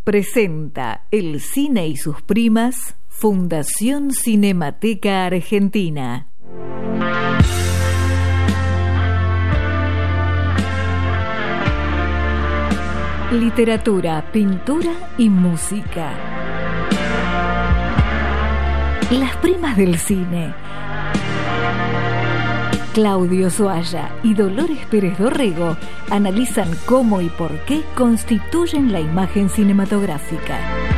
presenta El cine y sus primas, Fundación Cinemateca Argentina. Literatura, pintura y música. Las primas del cine. Claudio Zoalla y Dolores Pérez Dorrego analizan cómo y por qué constituyen la imagen cinematográfica.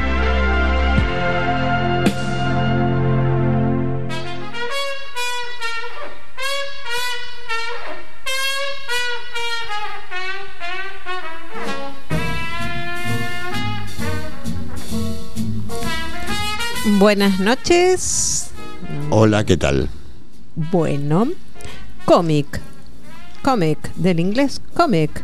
Buenas noches. Hola, ¿qué tal? Bueno, cómic del inglés comic.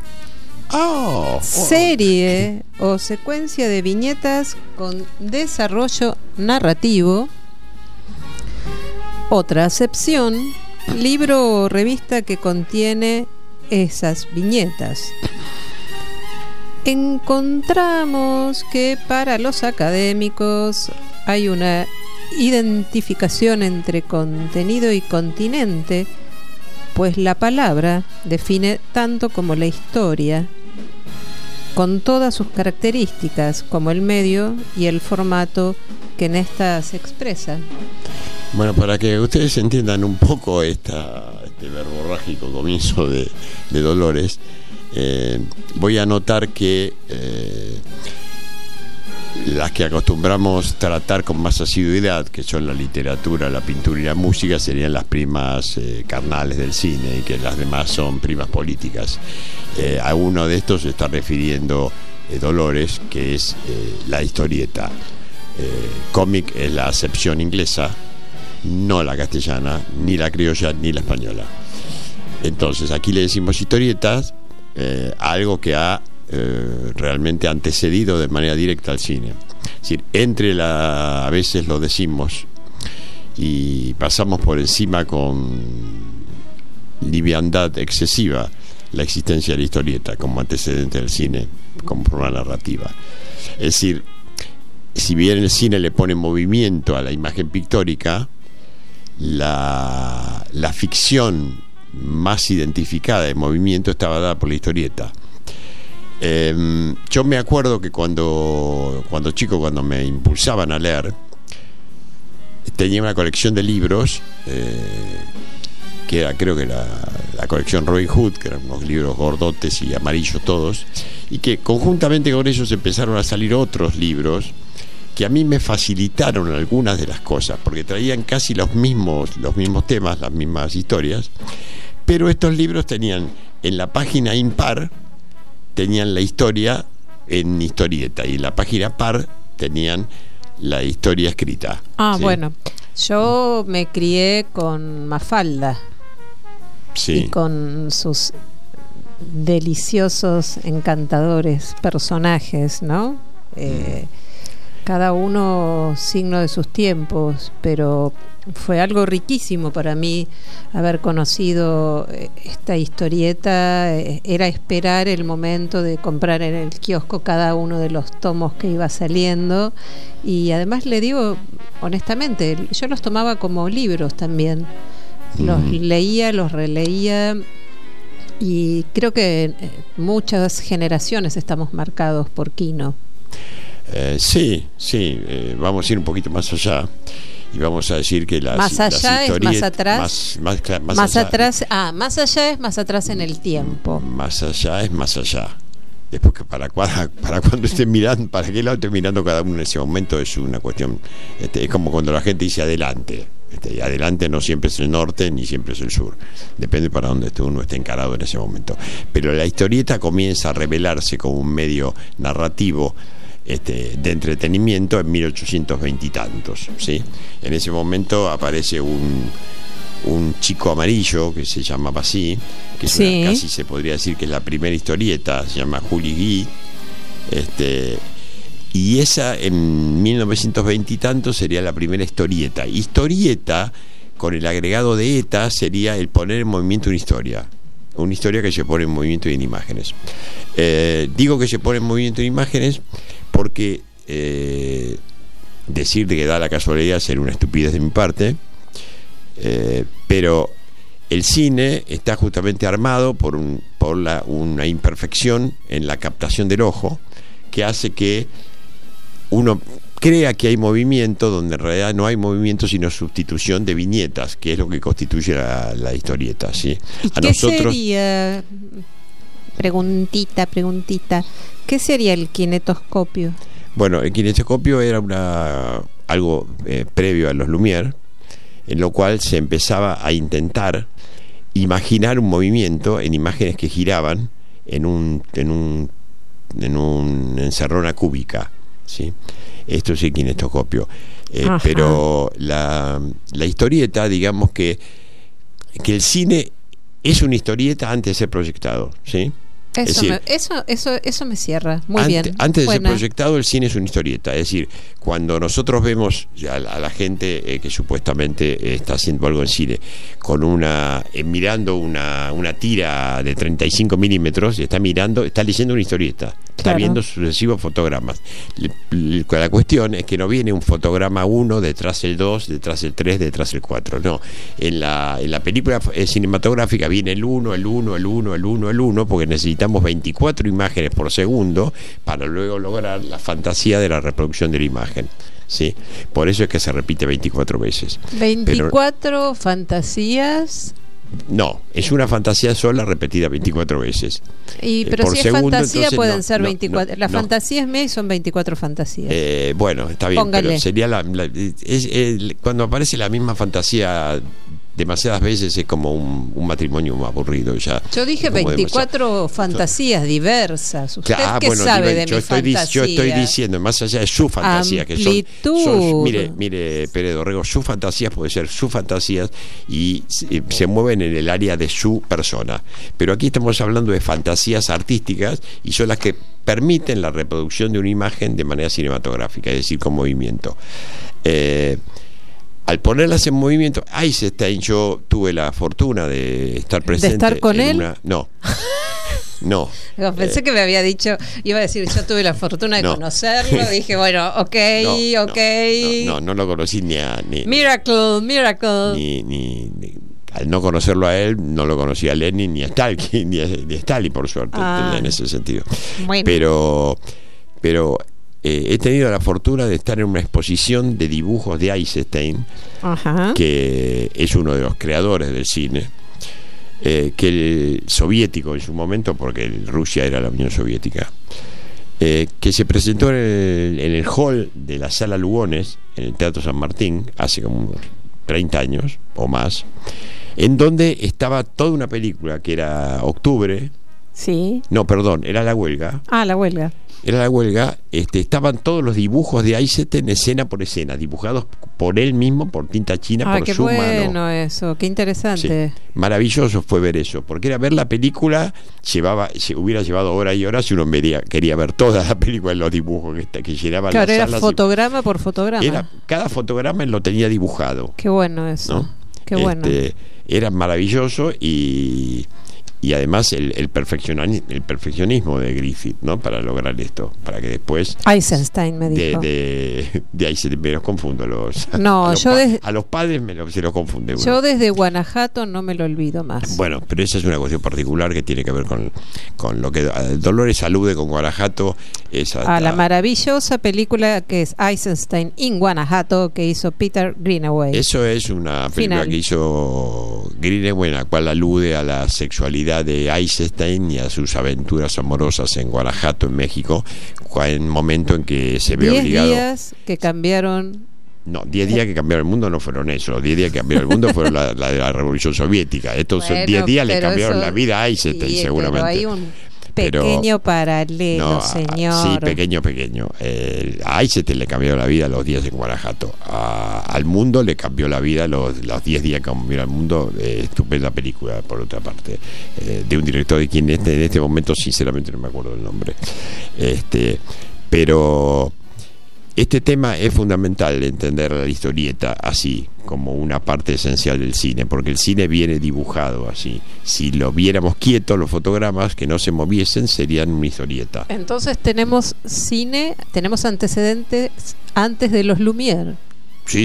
Serie o secuencia de viñetas con desarrollo narrativo. Otra acepción, libro o revista que contiene esas viñetas. Encontramos que para los académicos hay una identificación entre contenido y continente, pues la palabra define tanto como la historia, con todas sus características, como el medio y el formato que en esta se expresa. Bueno, para que ustedes entiendan un poco este verborrágico comienzo de Dolores, voy a anotar que las que acostumbramos tratar con más asiduidad, que son la literatura, la pintura y la música, serían las primas carnales del cine, y que las demás son primas políticas. A uno de estos se está refiriendo Dolores, que es la historieta. Cómic es la acepción inglesa, no la castellana, ni la criolla, ni la española. Entonces, aquí le decimos historietas, algo que ha realmente antecedido de manera directa al cine. Es decir, a veces lo decimos y pasamos por encima con liviandad excesiva la existencia de la historieta como antecedente del cine, como forma narrativa. Es decir, si bien el cine le pone movimiento a la imagen pictórica, la ficción más identificada de movimiento estaba dada por la historieta. Yo me acuerdo que cuando chico, cuando me impulsaban a leer, tenía una colección de libros que era, creo que la colección Robin Hood, que eran unos libros gordotes y amarillos todos, y que conjuntamente con ellos empezaron a salir otros libros que a mí me facilitaron algunas de las cosas, porque traían casi los mismos temas, las mismas historias, pero estos libros tenían en la página impar tenían la historia en historieta, y en la página par tenían la historia escrita. ¿Sí? Bueno, yo me crié con Mafalda, sí, y con sus deliciosos, encantadores personajes, ¿no? Cada uno signo de sus tiempos, pero fue algo riquísimo para mí haber conocido esta historieta. Era esperar el momento de comprar en el kiosco cada uno de los tomos que iba saliendo, y además le digo honestamente, yo los tomaba como libros también. Los leía, los releía, y creo que muchas generaciones estamos marcados por Quino. Sí, vamos a ir un poquito más allá y vamos a decir que más allá es más atrás, más allá, atrás, más allá es más atrás en el tiempo. Más allá es más allá. Después, que para cuando estén mirando, para qué lado estén mirando cada uno en ese momento, es una cuestión. Es como cuando la gente dice adelante. Y adelante no siempre es el norte ni siempre es el sur, depende para dónde uno esté encarado en ese momento. Pero la historieta comienza a revelarse como un medio narrativo de entretenimiento en 1820 y tantos, ¿sí? En ese momento aparece un chico amarillo que se llamaba así, que es casi se podría decir que es la primera historieta, se llama Juli Guy, y esa en 1920 y tantos sería la primera historieta. Historieta, con el agregado de eta, sería el poner en movimiento una historia que se pone en movimiento y en imágenes. Digo que se pone en movimiento en imágenes porque decir que da la casualidad sería una estupidez de mi parte, pero el cine está justamente armado por una imperfección en la captación del ojo, que hace que uno crea que hay movimiento donde en realidad no hay movimiento sino sustitución de viñetas, que es lo que constituye la historieta, ¿sí? ¿Y qué sería, preguntita, qué sería el kinetoscopio? Bueno, el kinetoscopio era algo previo a los Lumière, en lo cual se empezaba a intentar imaginar un movimiento en imágenes que giraban en una encerrona cúbica, ¿sí? Esto es el kinetoscopio. Pero la historieta, digamos que el cine es una historieta antes de ser proyectado, ¿sí? Eso me cierra muy bien. Antes de ser proyectado, el cine es una historieta. Es decir, cuando nosotros vemos a la gente que supuestamente está haciendo algo en cine con mirando una tira de 35 milímetros, está leyendo una historieta, está viendo sucesivos fotogramas. La cuestión es que no viene un fotograma 1 detrás el 2, detrás el 3, detrás el 4. No, en la película cinematográfica viene el 1, el 1, el 1, el 1, el 1, porque necesitamos 24 imágenes por segundo para luego lograr la fantasía de la reproducción de la imagen, ¿sí? Por eso es que se repite 24 veces. 24 fantasías. No, es una fantasía sola repetida 24 veces. Pero por si segundo, es fantasía, entonces, pueden ser 24. La no. fantasía es mía y son 24 fantasías. Bueno, está bien. Póngale. Pero sería cuando aparece la misma fantasía demasiadas veces, es como un matrimonio aburrido ya. Yo dije 24 fantasías diversas. ¿Usted qué sabe de mi fantasía? Yo estoy diciendo, más allá de su fantasía, amplitud, que son mire, Pérez Dorrego, sus fantasías pueden ser sus fantasías y se mueven en el área de su persona. Pero aquí estamos hablando de fantasías artísticas y son las que permiten la reproducción de una imagen de manera cinematográfica, es decir, con movimiento. Al ponerlas en movimiento, Eisenstein, yo tuve la fortuna de estar presente. ¿De estar con él? No. Pensé que me había dicho, iba a decir, yo tuve la fortuna de conocerlo. Dije, bueno, ok. No lo conocí ni Miracle. Al no conocerlo a él, no lo conocí a Lenin ni a Stalin, ni a Stalin, por suerte, en ese sentido. Bueno. Pero he tenido la fortuna de estar en una exposición de dibujos de Eisenstein, que es uno de los creadores del cine, que el soviético en su momento, porque Rusia era la Unión Soviética, que se presentó en el hall de la Sala Lugones, en el Teatro San Martín, hace como unos 30 años o más, en donde estaba toda una película que era Octubre. Sí. No, perdón, era La Huelga. La Huelga. Era La Huelga, estaban todos los dibujos de Eisenstein escena por escena, dibujados por él mismo, por tinta china, por su mano. Qué bueno eso, qué interesante. Sí, maravilloso fue ver eso, porque era ver la película, hubiera llevado horas y horas si uno quería ver toda la película en los dibujos que llenaban las salas. Era fotograma por fotograma. Cada fotograma lo tenía dibujado. Qué bueno eso, ¿no? Qué bueno. Era maravilloso y además el perfeccionismo de Griffith, ¿no? Para lograr esto, para que después Eisenstein me dijo de Eisenstein, me los confundo a los padres se los confunde uno. Yo desde Guanajuato no me lo olvido más. Bueno, pero esa es una cuestión particular que tiene que ver con lo que Dolores alude con Guanajuato, a la maravillosa película que es Eisenstein in Guanajuato, que hizo Peter Greenaway. Eso es una película que hizo Greenaway, en la cual alude a la sexualidad de Eisenstein y a sus aventuras amorosas en Guanajuato, en México, en un momento en que se ve obligado. 10 días que cambiaron. No, 10 días que cambiaron el mundo no fueron eso. Los 10 días que cambiaron el mundo fueron la de la Revolución Soviética. Estos 10 días le cambiaron la vida a Eisenstein, seguramente. Pero hay un pequeño paralelo, señor. Sí, pequeño. A Eisenstein le cambió la vida los días en Guanajuato. Al mundo le cambió la vida los 10 días que cambió al mundo. Estupenda película, por otra parte, de un director de quien en este momento sinceramente no me acuerdo del nombre. Pero este tema es fundamental entender la historieta así, como una parte esencial del cine, porque el cine viene dibujado así. Si lo viéramos quieto, los fotogramas que no se moviesen serían una historieta. Entonces tenemos cine, tenemos antecedentes antes de los Lumière. Sí.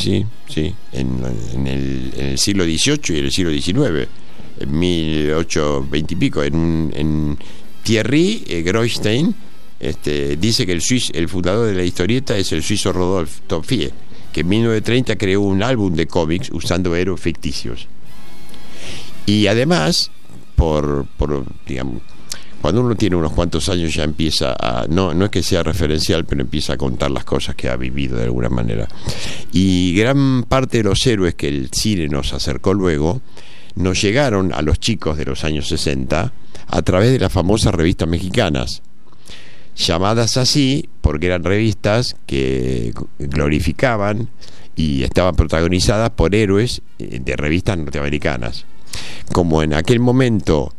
En el siglo XVIII y en el siglo XIX, en 1820 y pico, en Thierry Groenstein dice que el fundador de la historieta es el suizo Rodolphe Toffier, que en 1930 creó un álbum de cómics usando héroes ficticios. Y además, digamos, cuando uno tiene unos cuantos años ya empieza a, no es que sea referencial, pero empieza a contar las cosas que ha vivido de alguna manera. Y gran parte de los héroes que el cine nos acercó luego nos llegaron a los chicos de los años 60 a través de las famosas revistas mexicanas, llamadas así porque eran revistas que glorificaban y estaban protagonizadas por héroes de revistas norteamericanas. Como en aquel momento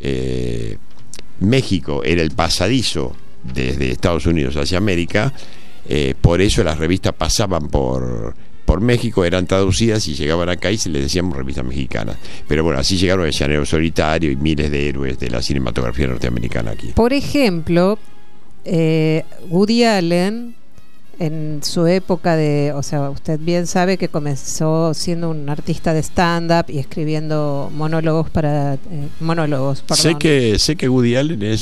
México era el pasadizo desde Estados Unidos hacia América, por eso las revistas pasaban por México, eran traducidas y llegaban acá y se les decíamos revistas mexicanas. Pero bueno, así llegaron el Llanero Solitario y miles de héroes de la cinematografía norteamericana aquí. Por ejemplo, Woody Allen, en su época usted bien sabe que comenzó siendo un artista de stand-up y escribiendo monólogos, Sé que Woody Allen es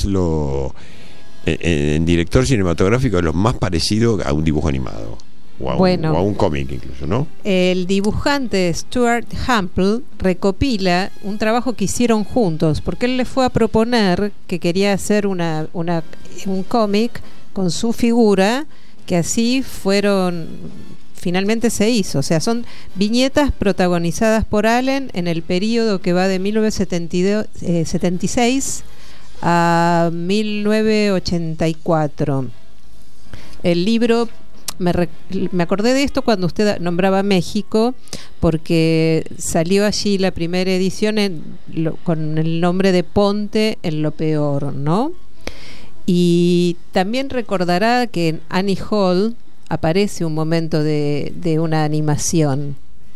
en director cinematográfico, lo más parecido a un dibujo animado. O a un cómic incluso, ¿no? El dibujante Stuart Hample recopila un trabajo que hicieron juntos, porque él le fue a proponer que quería hacer un cómic con su figura, que así finalmente se hizo. O sea, son viñetas protagonizadas por Allen en el periodo que va de 1976 a 1984. El libro... Me acordé de esto cuando usted nombraba México, porque salió allí la primera edición con el nombre de Ponte en lo peor, ¿no? Y también recordará que en Annie Hall aparece un momento de una animación.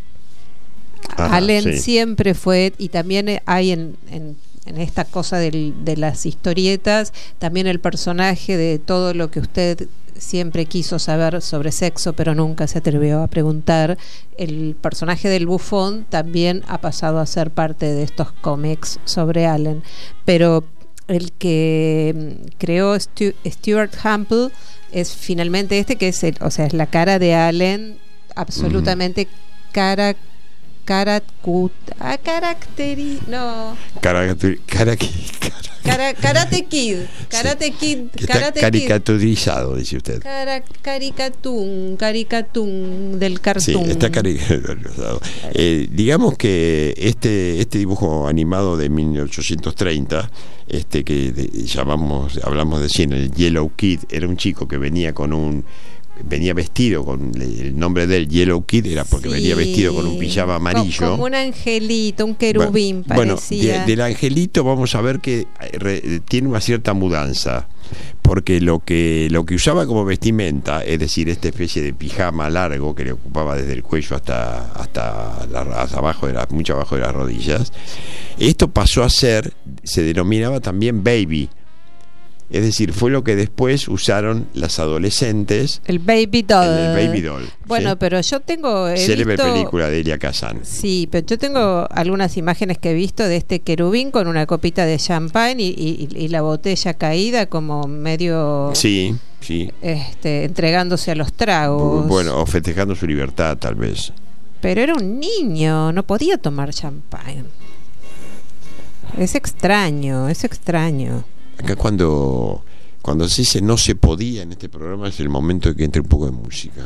Allen siempre fue, y también hay en esta cosa de las historietas, también el personaje de todo lo que usted siempre quiso saber sobre sexo, pero nunca se atrevió a preguntar. El personaje del bufón también ha pasado a ser parte de estos cómics sobre Allen. Pero el que creó Stuart Hample es finalmente que es es la cara de Allen absolutamente Karate Kid. Caricaturizado, dice usted. Caricatún del cartoon. Sí, está caricaturizado. Digamos que este dibujo animado de 1830, que hablamos de cine, el Yellow Kid, era un chico que venía vestido con el nombre del Yellow Kid, era porque venía vestido con un pijama amarillo, como un angelito, un querubín parecía. Bueno, del angelito vamos a ver que tiene una cierta mudanza, porque lo que usaba como vestimenta, es decir, esta especie de pijama largo que le ocupaba desde el cuello hasta abajo mucho abajo de las rodillas, esto pasó a ser, se denominaba también baby. Es decir, fue lo que después usaron las adolescentes. El baby doll. El baby doll. Bueno, ¿sí? Pero yo célebre película de Elia Kazan. Sí, pero yo tengo algunas imágenes que he visto de este querubín con una copita de champán y la botella caída como medio... Sí. Entregándose a los tragos. Bueno, o festejando su libertad, tal vez. Pero era un niño, no podía tomar champán. Es extraño. Acá cuando se dice no se podía en este programa es el momento de que entre un poco de música.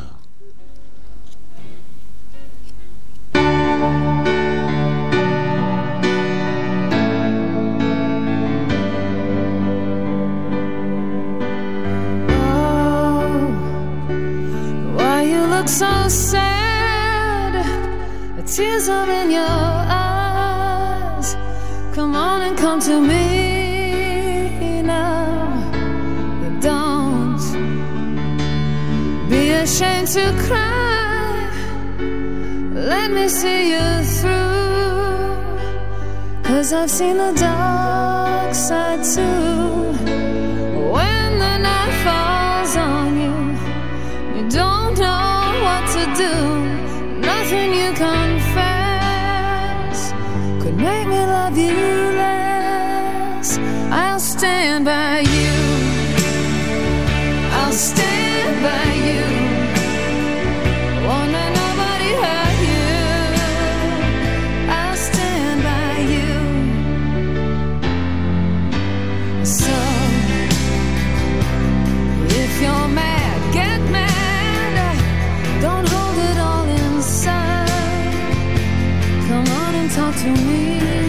Oh, why you look so sad? The tears are in your eyes. Come on and come to me. Don't be ashamed to cry. Let me see you through, 'cause I've seen the dark side too. When the night falls on you, you don't know what to do. Nothing you confess could make me love you less. I'll stand by you, I'll stand by you. Won't let nobody hurt you. I'll stand by you. So if you're mad, get mad. Don't hold it all inside. Come on and talk to me.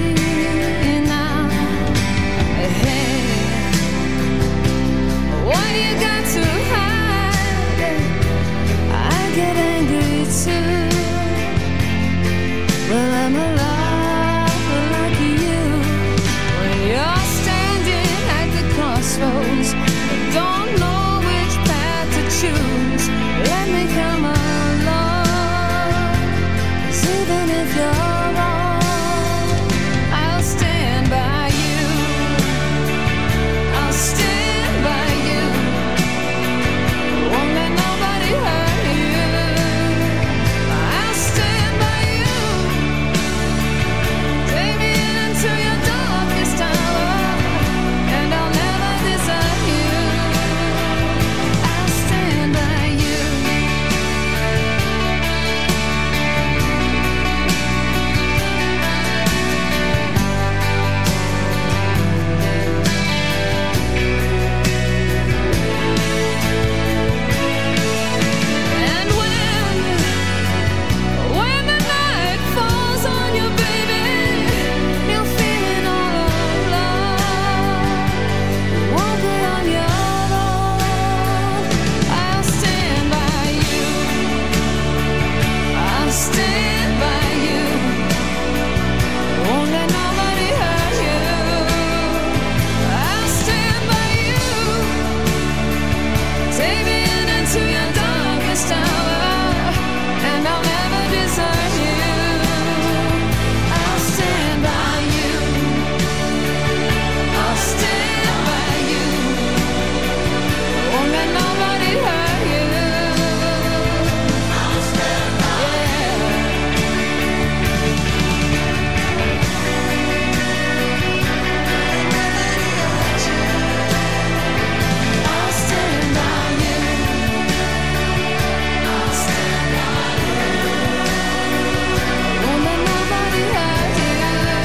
What you got to hide? I get angry too. Well, I'm alive like you. When you're standing at the crossroads, don't know which path to choose. Let me come along, 'cause even if you're wrong, I'll stand by you. I'll stand by you. Won't let nobody hurt you. I'll stand by you. Take me into your darkest hour, and I'll never desert you. I'll stand by you. And when the night falls on you, baby, you're feeling all alone. You won't be on your own. I'll stand by you. I'll stand by you. Won't let nobody hurt you. I'll stand by you. Take me into your darkest hour, and I'll never desert you. I'll stand by you. I'll stand by you. Won't let nobody hurt you. I'll stand by you. I'll stand by you. I'll stand by you. Won't let nobody hurt you.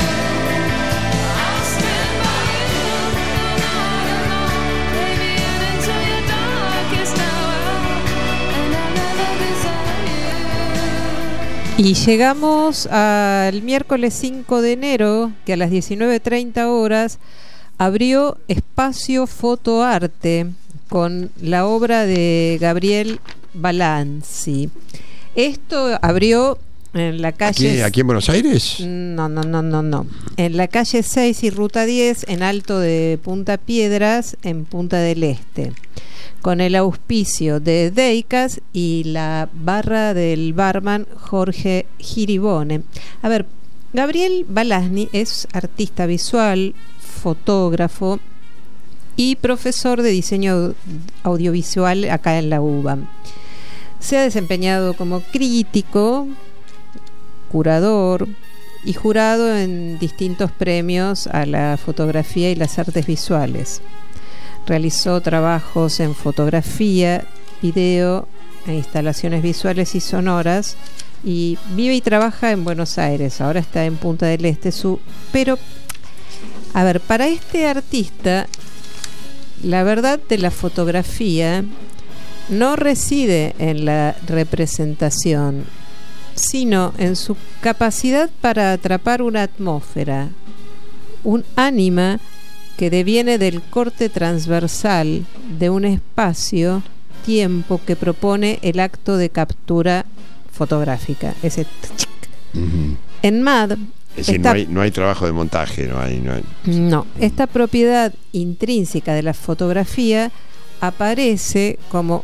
I'll stand by you. No, no, no. Take me into your darkest hour, and I'll never desert you. Y llegamos al miércoles 5 de enero, que a las 19:30 horas abrió Espacio Fotoarte con la obra de Gabriel Balanzi. Esto abrió en la calle... ¿Aquí en Buenos Aires? No. En la calle 6 y Ruta 10, en Alto de Punta Piedras, en Punta del Este, con el auspicio de Deicas y la barra del barman Jorge Giribone. A ver, Gabriel Balanzi es artista visual, fotógrafo y profesor de diseño audiovisual acá en la UBA. Se ha desempeñado como crítico, curador y jurado en distintos premios a la fotografía y las artes visuales. Realizó trabajos en fotografía, video e instalaciones visuales y sonoras, y vive y trabaja en Buenos Aires. Ahora está en Punta del Este. Pero, a ver, para este artista, la verdad de la fotografía no reside en la representación, sino en su capacidad para atrapar una atmósfera, un ánima que deviene del corte transversal de un espacio-tiempo que propone el acto de captura fotográfica, ese en MAD. Es decir, no hay trabajo de montaje, no hay. No, esta propiedad intrínseca de la fotografía aparece como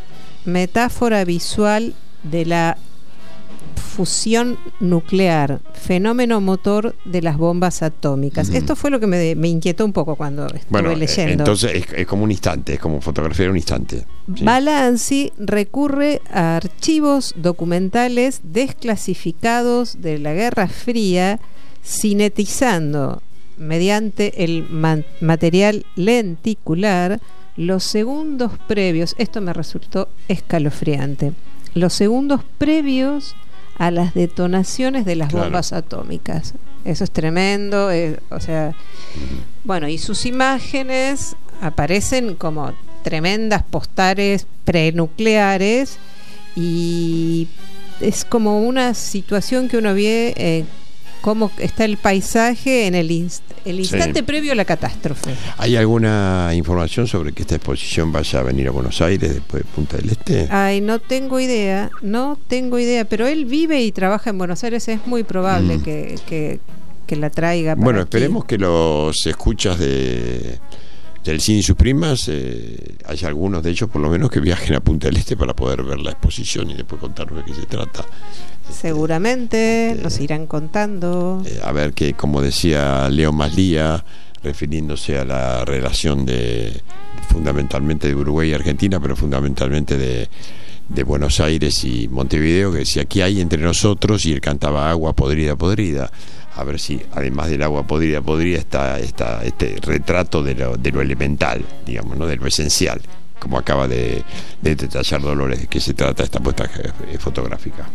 metáfora visual de la fusión nuclear, fenómeno motor de las bombas atómicas. Esto fue lo que me inquietó un poco cuando estuve leyendo. Entonces es como un instante, es como fotografiar un instante. ¿Sí? Balanzi recurre a archivos documentales desclasificados de la Guerra Fría, cinetizando mediante el material lenticular los segundos previos. Esto me resultó escalofriante. Los segundos previos a las detonaciones de las bombas atómicas. Eso es tremendo. Bueno, y sus imágenes aparecen como tremendas postales prenucleares, y es como una situación que uno ve cómo está el paisaje en el instante previo a la catástrofe. ¿Hay alguna información sobre que esta exposición vaya a venir a Buenos Aires después de Punta del Este? Ay, no tengo idea, pero él vive y trabaja en Buenos Aires, es muy probable que la traiga para Bueno, aquí. esperemos que los escuchas del Cine y sus primas, haya algunos de ellos por lo menos que viajen a Punta del Este para poder ver la exposición y después contarnos de qué se trata. Seguramente nos irán contando. A ver, que como decía Leo Maslía, refiriéndose a la relación fundamentalmente de Uruguay y Argentina, pero fundamentalmente de Buenos Aires y Montevideo, que decía: aquí hay entre nosotros, y él cantaba agua podrida, podrida. A ver si además del agua podrida, podrida está este retrato de lo elemental, digamos, ¿no? De lo esencial, como acaba de detallar Dolores, de qué se trata esta puesta fotográfica.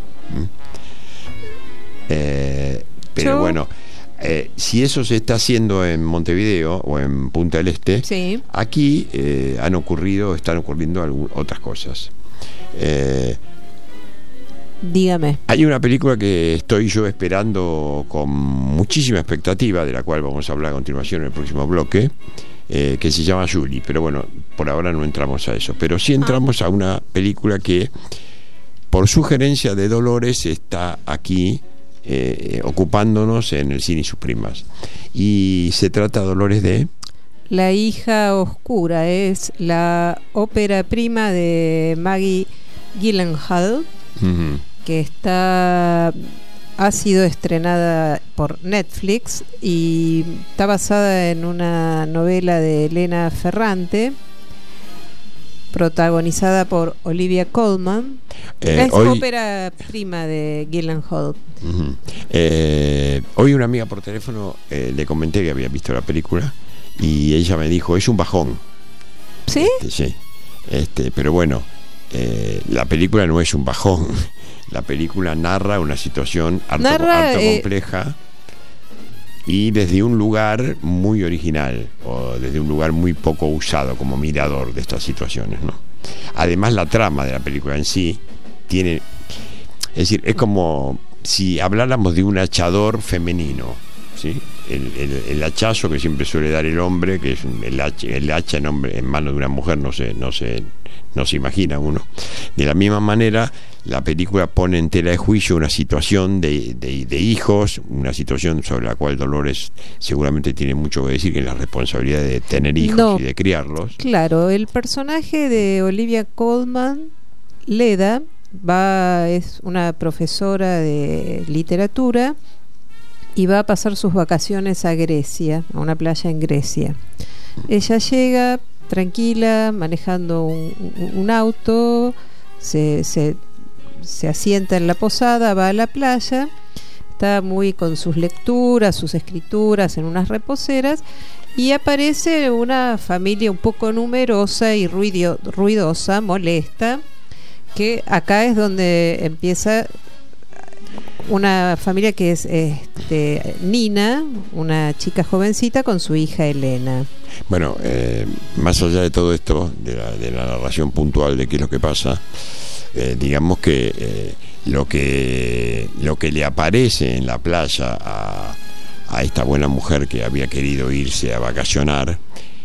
Pero bueno, si eso se está haciendo en Montevideo o en Punta del Este, sí, aquí están ocurriendo otras cosas. Dígame. Hay una película que estoy yo esperando con muchísima expectativa, de la cual vamos a hablar a continuación en el próximo bloque, que se llama Julie, pero bueno, por ahora no entramos a eso, pero sí entramos a una película que por sugerencia de Dolores está aquí ocupándonos en el Cine y sus primas, y se trata, Dolores, de La hija oscura. Es la ópera prima de Maggie Gyllenhaal, que ha sido estrenada por Netflix y está basada en una novela de Elena Ferrante, protagonizada por Olivia Colman. Es ópera prima de Gyllenhaal. Hoy una amiga por teléfono le comenté que había visto la película y ella me dijo: es un bajón. ¿Sí? Sí. Pero bueno, la película no es un bajón. La película narra una situación harto compleja, y desde un lugar muy original, o desde un lugar muy poco usado como mirador de estas situaciones, ¿no? Además, la trama de la película en sí tiene, es decir, es como si habláramos de un hachador femenino, ¿sí? El hachazo que siempre suele dar el hombre, que es el hacha en mano de una mujer, no se imagina uno. De la misma manera, la película pone en tela de juicio una situación de hijos, una situación sobre la cual Dolores seguramente tiene mucho que decir, que es la responsabilidad de tener hijos y de criarlos. Claro, el personaje de Olivia Colman, Leda, es una profesora de literatura y va a pasar sus vacaciones a Grecia, a una playa en Grecia. Ella llega tranquila, manejando un auto, se asienta en la posada, va a la playa, está muy con sus lecturas, sus escrituras en unas reposeras, y aparece una familia un poco numerosa y ruidosa, molesta, que acá es donde empieza una familia que es Nina, una chica jovencita, con su hija Elena. Bueno, más allá de todo esto, de la narración puntual de qué es lo que pasa, digamos que lo que le aparece en la playa a esta buena mujer que había querido irse a vacacionar,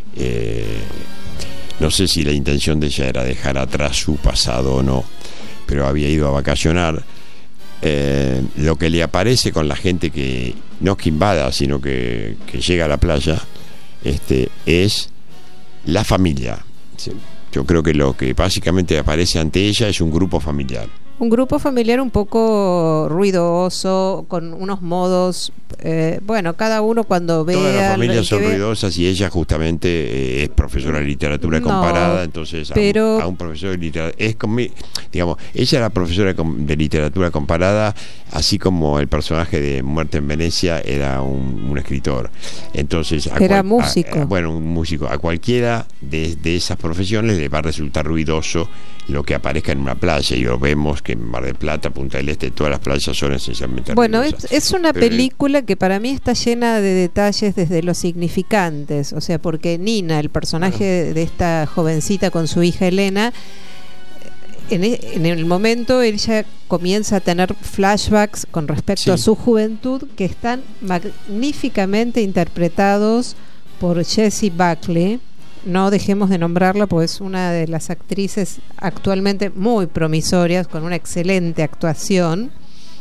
no sé si la intención de ella era dejar atrás su pasado o no, pero había ido a vacacionar. Lo que le aparece con la gente que no es que invada, sino que llega a la playa, es la familia, ¿sí? Yo creo que lo que básicamente aparece ante ella es un grupo familiar. Un grupo familiar un poco ruidoso, con unos modos, bueno, cada uno cuando vea... Todas las familias son ruidosas y ella justamente es profesora de literatura comparada, entonces pero... a un profesor de literatura... digamos, ella era profesora de literatura comparada, así como el personaje de Muerte en Venecia era un escritor. Entonces... Era músico. Bueno, un músico. A cualquiera de esas profesiones le va a resultar ruidoso lo que aparezca en una playa, y lo vemos que en Mar del Plata, Punta del Este, todas las playas son esencialmente ruidosas. Es una película que para mí está llena de detalles desde los significantes, o sea, porque Nina, el personaje de esta jovencita con su hija Elena, en el momento ella comienza a tener flashbacks con respecto a su juventud, que están magníficamente interpretados por Jessie Buckley. No dejemos de nombrarla, pues es una de las actrices actualmente muy promisorias, con una excelente actuación.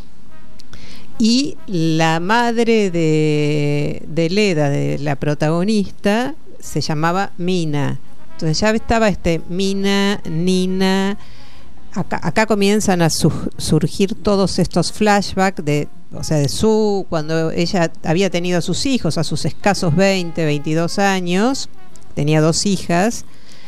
Y la madre de Leda, de la protagonista, se llamaba Mina. Entonces ya estaba Mina, Nina. Acá comienzan a surgir todos estos flashbacks de cuando ella había tenido a sus hijos, a sus escasos 22 años. Tenía 2 hijas.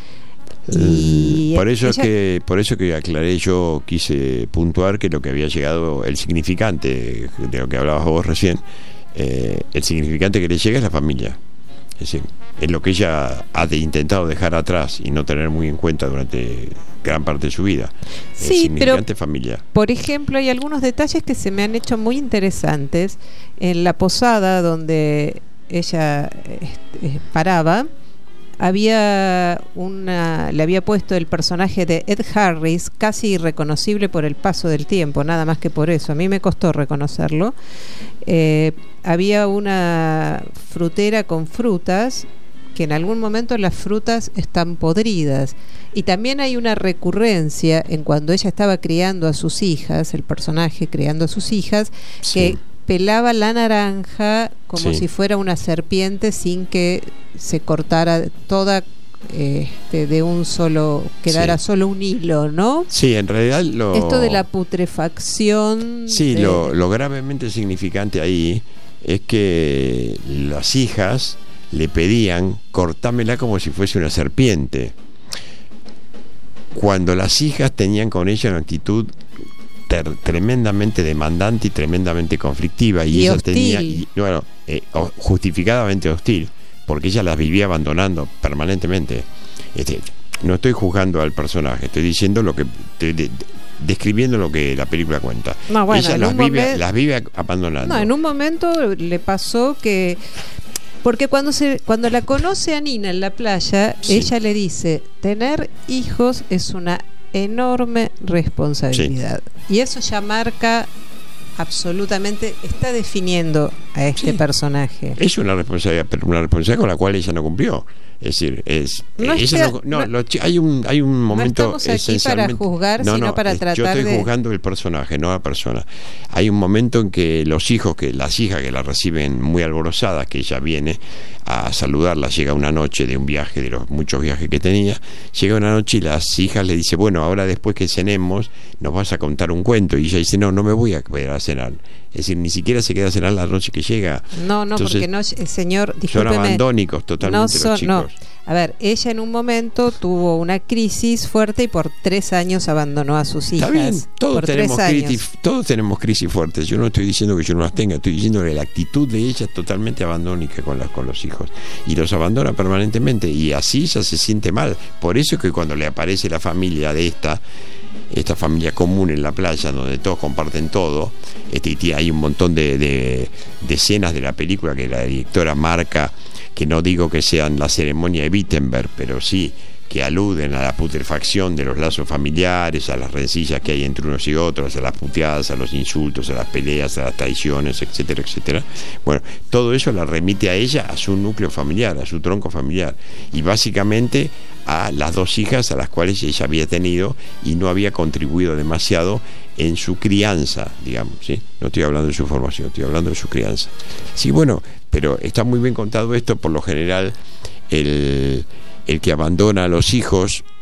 Y por eso que aclaré, yo quise puntuar que lo que había llegado, el significante de lo que hablabas vos recién, el significante que le llega es la familia. Es decir, es lo que ella ha intentado dejar atrás y no tener muy en cuenta durante gran parte de su vida. Sí, el significante familia. Por ejemplo, hay algunos detalles que se me han hecho muy interesantes. En la posada donde ella paraba, le había puesto el personaje de Ed Harris, casi irreconocible por el paso del tiempo, nada más que por eso. A mí me costó reconocerlo. Había una frutera con frutas, que en algún momento las frutas están podridas. Y también hay una recurrencia en cuando ella estaba criando a sus hijas, el personaje criando a sus hijas, que pelaba la naranja como si fuera una serpiente, sin que se cortara toda de un solo, quedara solo un hilo, ¿no? Sí, en realidad esto de la putrefacción. Sí, lo gravemente significante ahí es que las hijas le pedían cortámela como si fuese una serpiente, cuando las hijas tenían con ella una actitud tremendamente demandante y tremendamente conflictiva, y ella hostil. Justificadamente hostil, porque ella las vivía abandonando permanentemente. No estoy juzgando al personaje, estoy diciendo describiendo lo que la película cuenta. No, bueno, ella las vive abandonando. No, en un momento le pasó que, porque cuando la conoce a Nina en la playa, ella le dice: tener hijos es una enorme responsabilidad. Y eso ya marca absolutamente, está definiendo a este personaje. Es una responsabilidad, pero una responsabilidad con la cual ella no cumplió. Es decir, hay un momento. No estamos aquí para juzgar, sino para tratar yo estoy juzgando el personaje, no a la persona. Hay un momento en que las hijas que la reciben muy alborozadas, que ella viene a saludarla, llega una noche de un viaje, de los muchos viajes que tenía, llega una noche y las hijas le dice: bueno, ahora después que cenemos nos vas a contar un cuento, y ella dice: no me voy a quedar a cenar. Es decir, ni siquiera se queda a cenar la noche que llega. Entonces, porque no, señor, discúlpeme, son abandónicos totalmente los chicos. A ver, ella en un momento tuvo una crisis fuerte y por 3 años abandonó a sus hijas. Está bien, todos tenemos crisis fuertes. Yo no estoy diciendo que yo no las tenga, estoy diciendo que la actitud de ella es totalmente abandónica con los hijos, y los abandona permanentemente, y así ella se siente mal. Por eso es que cuando le aparece la familia de esta familia común en la playa, donde todos comparten todo, y hay un montón de escenas de la película que la directora marca, que no digo que sean la ceremonia de Wittenberg, pero sí que aluden a la putrefacción de los lazos familiares, a las rencillas que hay entre unos y otros, a las puteadas, a los insultos, a las peleas, a las traiciones, etcétera, etcétera. Bueno, todo eso la remite a ella, a su núcleo familiar, a su tronco familiar, y básicamente a las 2 hijas a las cuales ella había tenido y no había contribuido demasiado en su crianza, digamos, ¿sí? No estoy hablando de su formación, estoy hablando de su crianza. Sí, bueno, pero está muy bien contado esto. Por lo general, el que abandona a los hijos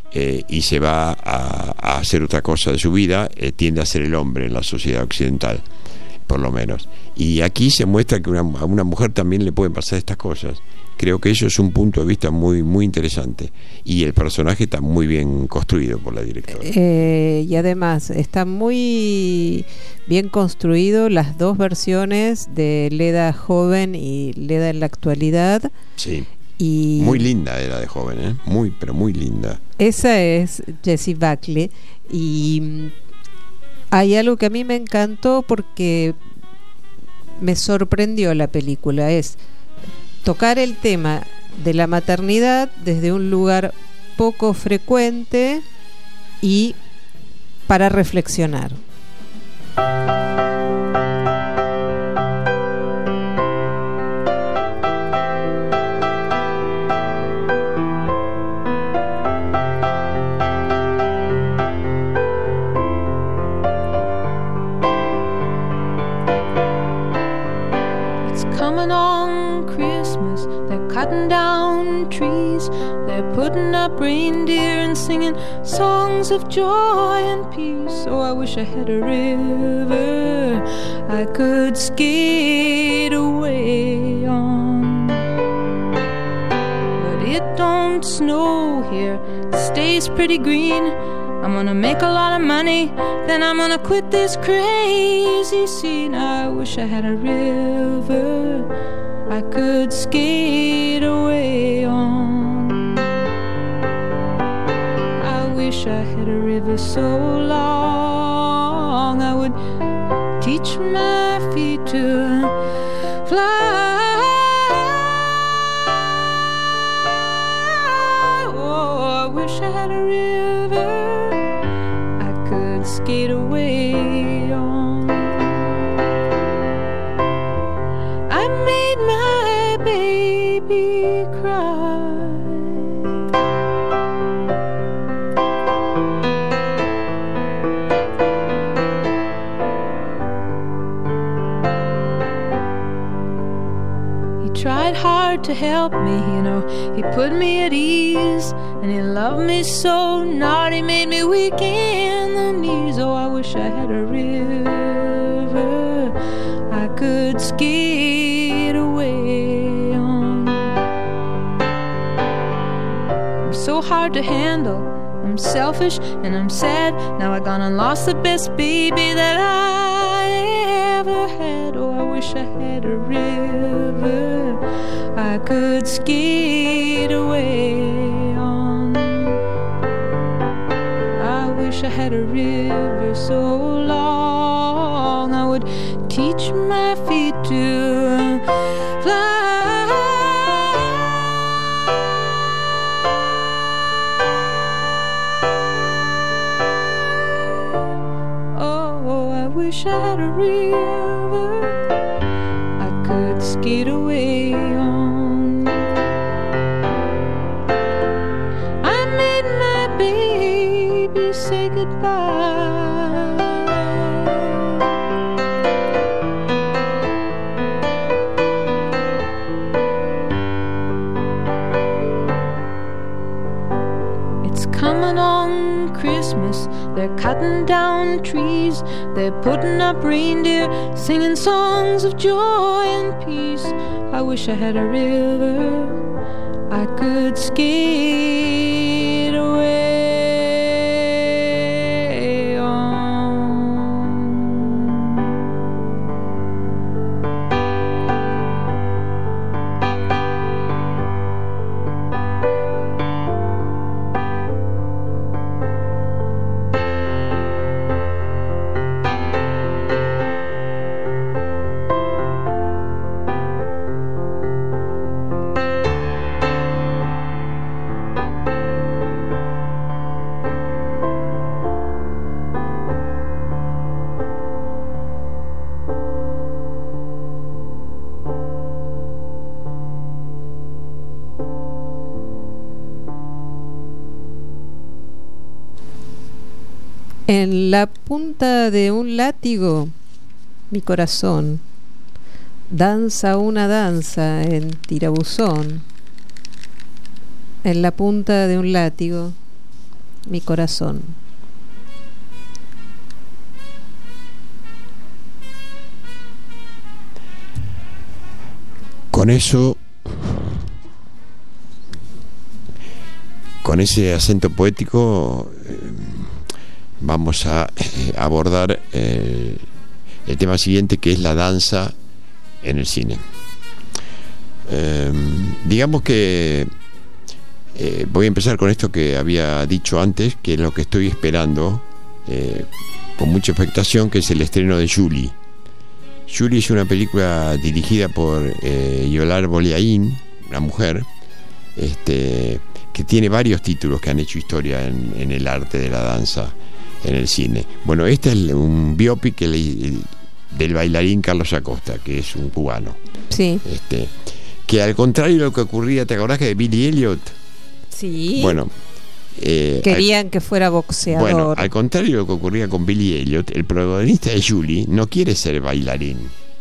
y se va a hacer otra cosa de su vida, tiende a ser el hombre en la sociedad occidental, por lo menos. Y aquí se muestra que a una mujer también le pueden pasar estas cosas. Creo que eso es un punto de vista muy, muy interesante. Y el personaje está muy bien construido por la directora. Y además está muy bien construido las dos versiones de Leda joven y Leda en la actualidad. Sí. Y muy linda era de joven, muy, pero muy linda. Esa es Jessie Buckley. Y hay algo que a mí me encantó porque me sorprendió la película, es tocar el tema de la maternidad desde un lugar poco frecuente y para reflexionar. Coming on Christmas, they're cutting down trees, they're putting up reindeer and singing songs of joy and peace. Oh, I wish I had a river I could skate away on, but it don't snow here, it stays pretty green. I'm gonna make a lot of money, then I'm gonna quit this crazy scene. I wish I had a river I could skate away on. I wish I had a river so long I would teach my feet to fly. Oh, I wish I had a river skate away on. I made my baby cry. He tried hard to help me, you know, he put me at ease, and he loved me so, not he made me weak in the knees. Oh, I wish I had a river I could skate away on. I'm so hard to handle, I'm selfish and I'm sad. Now I gone and lost the best baby that I ever had. Oh, I wish I had a river I could skate away on. I wish I had a river so long I would teach my feet to fly. Oh, I wish I had a river I could skate away on. I made my baby say goodbye. It's coming on Christmas, they're cutting down trees, they're putting up reindeer, singing songs of joy and peace. I wish I had a river I could skate away on. En la punta de un látigo, mi corazón danza una danza en tirabuzón. En la punta de un látigo, mi corazón. Con eso, con ese acento poético, vamos a abordar el tema siguiente, que es la danza en el cine. Digamos que voy a empezar con esto que había dicho antes, que es lo que estoy esperando con mucha expectación, que es el estreno de Julie. Julie es una película dirigida por Yolar Boleaín, una mujer, que tiene varios títulos que han hecho historia en el arte de la danza en el cine. Bueno, este es un biopic del bailarín Carlos Acosta, que es un cubano. Sí. Que al contrario de lo que ocurría, ¿te acordás que de Billy Elliot? Sí. Bueno, querían que fuera boxeador. Bueno, al contrario de lo que ocurría con Billy Elliot, el protagonista de Julie no quiere ser bailarín.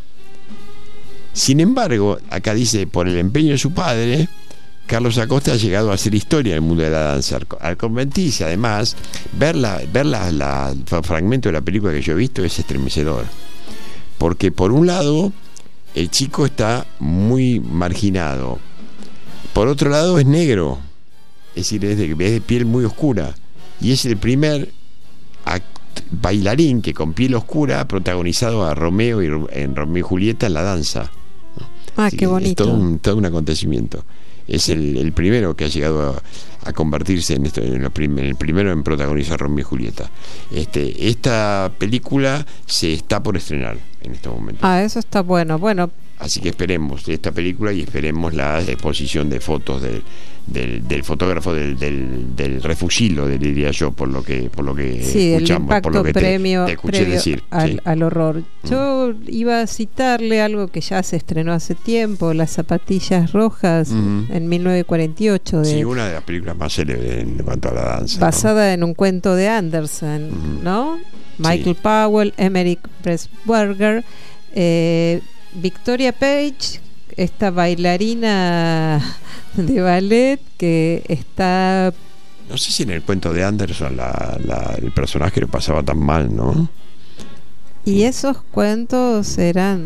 Sin embargo, acá dice, por el empeño de su padre, Carlos Acosta ha llegado a hacer historia en el mundo de la danza. Al convertirse, además, ver el fragmento de la película que yo he visto es estremecedor. Porque por un lado, el chico está muy marginado. Por otro lado, es negro. Es decir, es de piel muy oscura. Y es el primer bailarín que con piel oscura ha protagonizado a Romeo en Romeo y Julieta en la danza. Ah, qué bonito. Es todo un acontecimiento. Es el primero que ha llegado a convertirse en el primero en protagonizar Romeo y Julieta. Esta película se está por estrenar en este momento. Ah, eso está bueno. Bueno, así que esperemos esta película y esperemos la exposición de fotos del fotógrafo del refugilo, diría yo, por lo que sí, escuchamos, el impacto por lo que premio, te escuché decir al horror. Yo iba a citarle algo que ya se estrenó hace tiempo, Las zapatillas rojas, en 1948. Sí, una de las películas más célebres en cuanto a la danza, basada en un cuento de Andersen, ¿no? Michael Powell, Emerick Pressburger, Victoria Page, esta bailarina de ballet que está... No sé si en el cuento de Anderson el personaje lo pasaba tan mal, ¿no? Y esos cuentos eran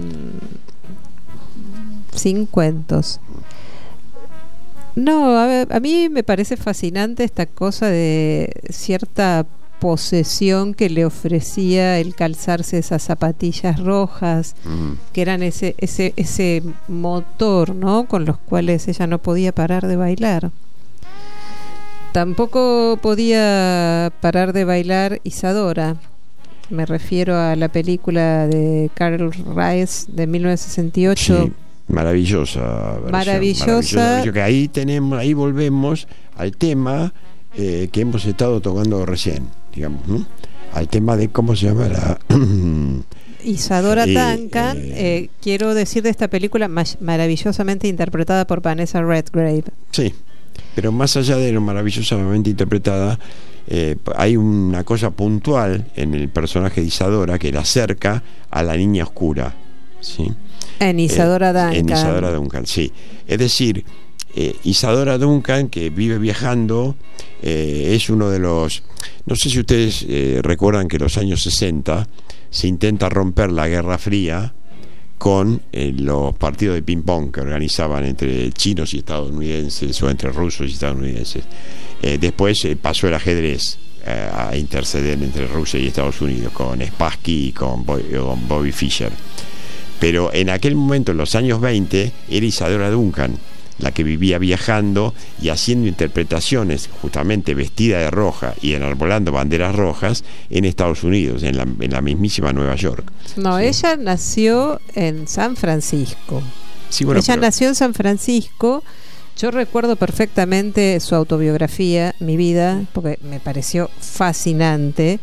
sin cuentos. No, a mí me parece fascinante esta cosa de cierta posesión que le ofrecía el calzarse esas zapatillas rojas, que eran ese motor, ¿no?, con los cuales ella no podía parar de bailar. Tampoco podía parar de bailar Isadora. Me refiero a la película de Carl Rice de 1968. Sí, maravillosa. Maravillosa. Que ahí volvemos al tema que hemos estado tocando recién, digamos, ¿no? Al tema de cómo se llama la Isadora Duncan. Quiero decir de esta película maravillosamente interpretada por Vanessa Redgrave. Sí, pero más allá de lo maravillosamente interpretada, hay una cosa puntual en el personaje de Isadora que la acerca a la niña oscura, ¿sí? En Isadora Duncan. En Isadora Duncan, sí. Es decir, Isadora Duncan, que vive viajando, es uno de los... No sé si ustedes recuerdan que en los años 60 se intenta romper la Guerra Fría con los partidos de ping-pong que organizaban entre chinos y estadounidenses, o entre rusos y estadounidenses. Después pasó el ajedrez a interceder entre Rusia y Estados Unidos, con Spassky y con Bobby Fischer. Pero en aquel momento, en los años 20, era Isadora Duncan la que vivía viajando y haciendo interpretaciones, justamente vestida de roja y enarbolando banderas rojas en Estados Unidos, en la mismísima Nueva York. No, sí. Ella nació en San Francisco. Sí, bueno, ella nació en San Francisco. Yo recuerdo perfectamente su autobiografía, Mi vida, porque me pareció fascinante.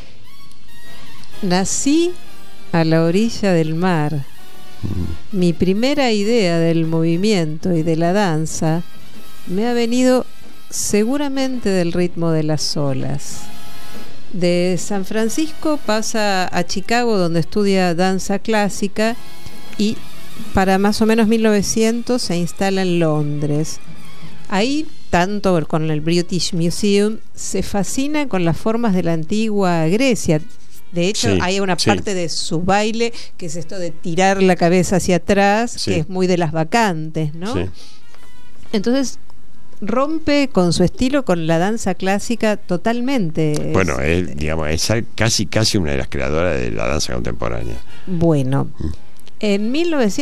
Nací a la orilla del mar. Mi primera idea del movimiento y de la danza me ha venido seguramente del ritmo de las olas. De San Francisco pasa a Chicago, donde estudia danza clásica, y para más o menos 1900 se instala en Londres. Ahí tanto con el British Museum, se fascina con las formas de la antigua Grecia. De hecho, Sí, hay una sí. parte de su baile que es esto de tirar la cabeza hacia atrás, Sí. que es muy de las bacantes, ¿no? Sí. Entonces rompe con su estilo con la danza clásica totalmente. Bueno, digamos, es casi una de las creadoras de la danza contemporánea. Bueno, en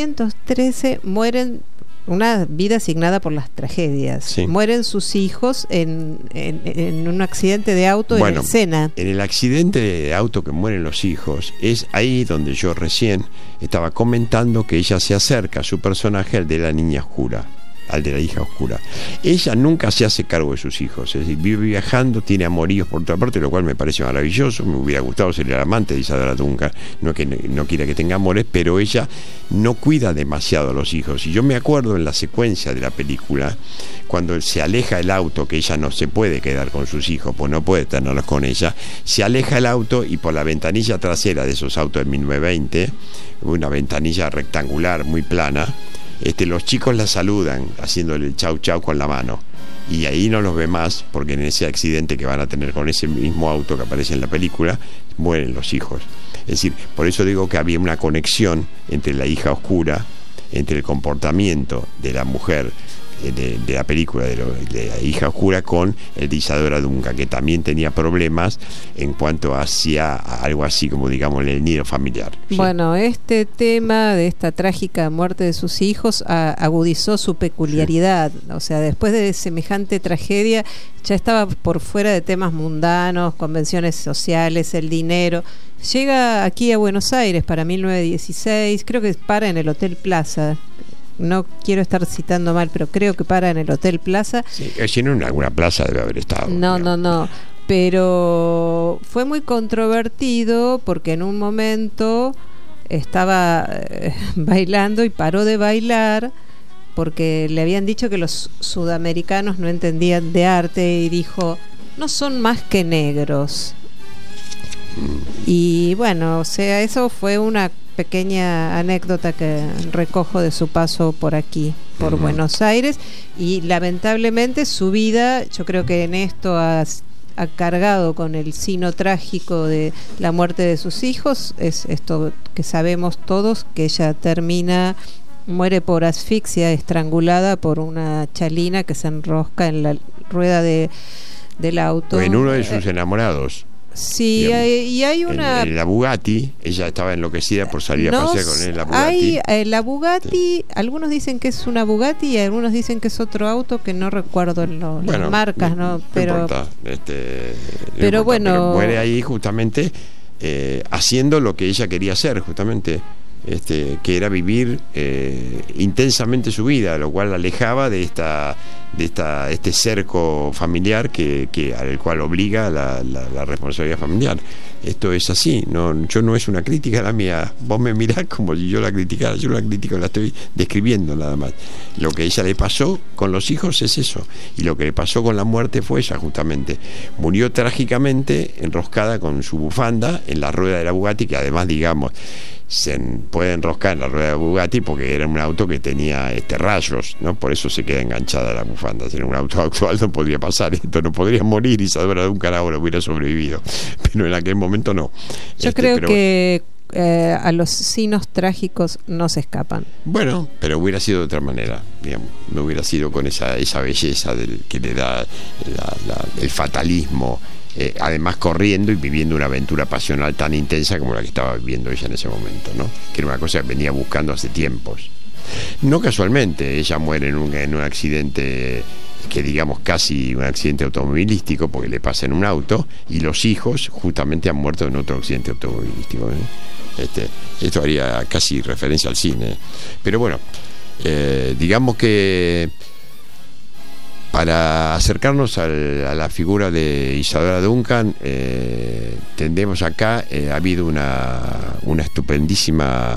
1913 mueren, una vida asignada por las tragedias. Sí. Mueren sus hijos en un accidente de auto en Bueno, el Sena. En el accidente de auto que mueren los hijos, es ahí donde yo recién estaba comentando que ella se acerca a su personaje, al de la niña oscura, al de la hija oscura. Ella nunca se hace cargo de sus hijos, es decir, vive viajando, tiene amoríos por otra parte, lo cual me parece maravilloso. Me hubiera gustado ser el amante de Isadora Duncan, no que no quiera que tenga amores, pero ella no cuida demasiado a los hijos. Y yo me acuerdo en la secuencia de la película, cuando se aleja el auto, que ella no se puede quedar con sus hijos, pues no puede tenerlos con ella, se aleja el auto y por la ventanilla trasera de esos autos de 1920, una ventanilla rectangular muy plana, los chicos la saludan haciéndole el chau chau con la mano, y ahí no los ve más, porque en ese accidente que van a tener con ese mismo auto que aparece en la película mueren los hijos. Es decir, por eso digo que había una conexión entre la hija oscura, entre el comportamiento de la mujer de la película de la hija oscura con el de Isadora Duncan, que también tenía problemas en cuanto hacia algo así como, digamos, el nido familiar. ¿Sí? Bueno, este tema de esta trágica muerte de sus hijos agudizó su peculiaridad. Sí. O sea, después de semejante tragedia ya estaba por fuera de temas mundanos, convenciones sociales, el dinero. Llega aquí a Buenos Aires para 1916, creo que para en el Hotel Plaza. No quiero estar citando mal, pero creo que para en el Hotel Plaza. Sí, si no en alguna plaza debe haber estado. No. Pero fue muy controvertido porque en un momento estaba bailando y paró de bailar porque le habían dicho que los sudamericanos no entendían de arte y dijo, no son más que negros. Y bueno, o sea, eso fue una pequeña anécdota que recojo de su paso por aquí, por Buenos Aires, y lamentablemente su vida, yo creo que en esto ha cargado con el sino trágico de la muerte de sus hijos. Es esto que sabemos todos, que ella muere por asfixia, estrangulada por una chalina que se enrosca en la rueda del auto. En uno de sus enamorados. Sí, digamos, y hay una... En la Bugatti, ella estaba enloquecida por salir a pasear con él, la Bugatti. La Bugatti, sí. Algunos dicen que es una Bugatti y algunos dicen que es otro auto que no recuerdo las marcas, ¿no? Pero no importa, pero bueno... Pero muere ahí justamente haciendo lo que ella quería hacer, justamente, que era vivir intensamente su vida, lo cual la alejaba de este cerco familiar al cual obliga la responsabilidad familiar. Esto es así, yo no es una crítica la mía, vos me mirás como si yo la criticara, yo la critico, la estoy describiendo nada más. Lo que a ella le pasó con los hijos es eso, y lo que le pasó con la muerte fue ella, justamente. Murió trágicamente enroscada con su bufanda en la rueda de la Bugatti, que además, digamos, se puede enroscar en la rueda de Bugatti porque era un auto que tenía rayos, ¿no? Por eso se queda enganchada la bufanda. Si en un auto actual no podría pasar esto, no podría morir, Isadora Duncan ahora hubiera sobrevivido, pero en aquel momento no. Yo creo que a los signos trágicos no se escapan. Bueno, pero hubiera sido de otra manera, digamos, no hubiera sido con esa belleza que le da el fatalismo. Además corriendo y viviendo una aventura pasional tan intensa como la que estaba viviendo ella en ese momento, ¿no? Que era una cosa que venía buscando hace tiempos. No casualmente, ella muere en un accidente que, digamos, casi un accidente automovilístico, porque le pasa en un auto, y los hijos justamente han muerto en otro accidente automovilístico, ¿eh? Esto haría casi referencia al cine. Pero bueno, digamos que para acercarnos a la figura de Isadora Duncan, tendemos acá, ha habido una estupendísima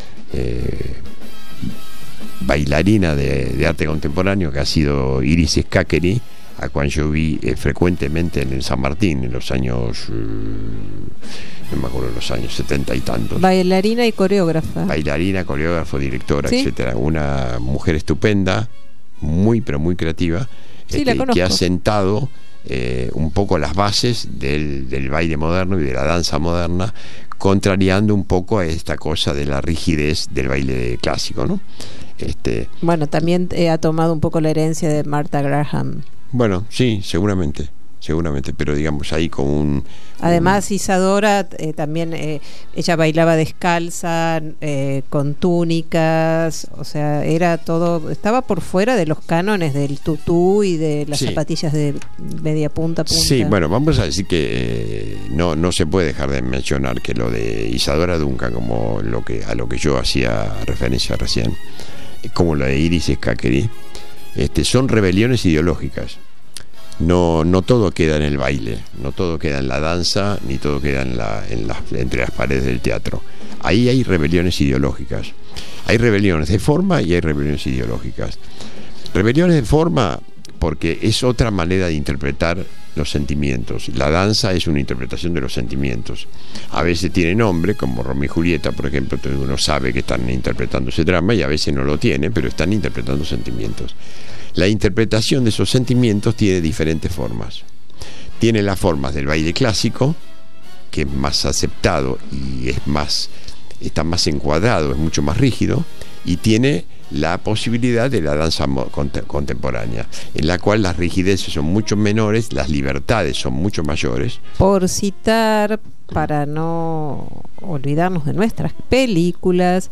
bailarina de arte contemporáneo que ha sido Iris Scachery, a cual yo vi frecuentemente en el San Martín en los años, no me acuerdo, los años 70 y tantos. Bailarina y coreógrafa. Bailarina, coreógrafo, directora, ¿sí? etcétera. Una mujer estupenda, muy pero muy creativa, Sí, la conozco. que ha sentado un poco las bases del baile moderno y de la danza moderna, contrariando un poco a esta cosa de la rigidez del baile clásico, ¿no? Bueno, también ha tomado un poco la herencia de Martha Graham. Bueno, sí, seguramente, pero digamos ahí con un... Además, Isadora también, ella bailaba descalza, con túnicas, o sea, era todo, estaba por fuera de los cánones del tutú y de las zapatillas de media punta a punta. Sí, bueno, vamos a decir que no se puede dejar de mencionar que lo de Isadora Duncan, como a lo que yo hacía referencia recién, como lo de Iris Skakeri, son rebeliones ideológicas. No todo queda en el baile, no todo queda en la danza, ni todo queda entre las paredes del teatro. Ahí hay rebeliones ideológicas. Hay rebeliones de forma y hay rebeliones ideológicas. Rebeliones de forma porque es otra manera de interpretar los sentimientos. La danza es una interpretación de los sentimientos. A veces tiene nombre, como Romeo y Julieta, por ejemplo, uno sabe que están interpretando ese drama, y a veces no lo tiene, pero están interpretando sentimientos. La interpretación de esos sentimientos tiene diferentes formas. Tiene las formas del baile clásico, que es más aceptado y está más encuadrado, es mucho más rígido, y tiene la posibilidad de la danza contemporánea, en la cual las rigideces son mucho menores, las libertades son mucho mayores. Por citar, para no olvidarnos de nuestras películas,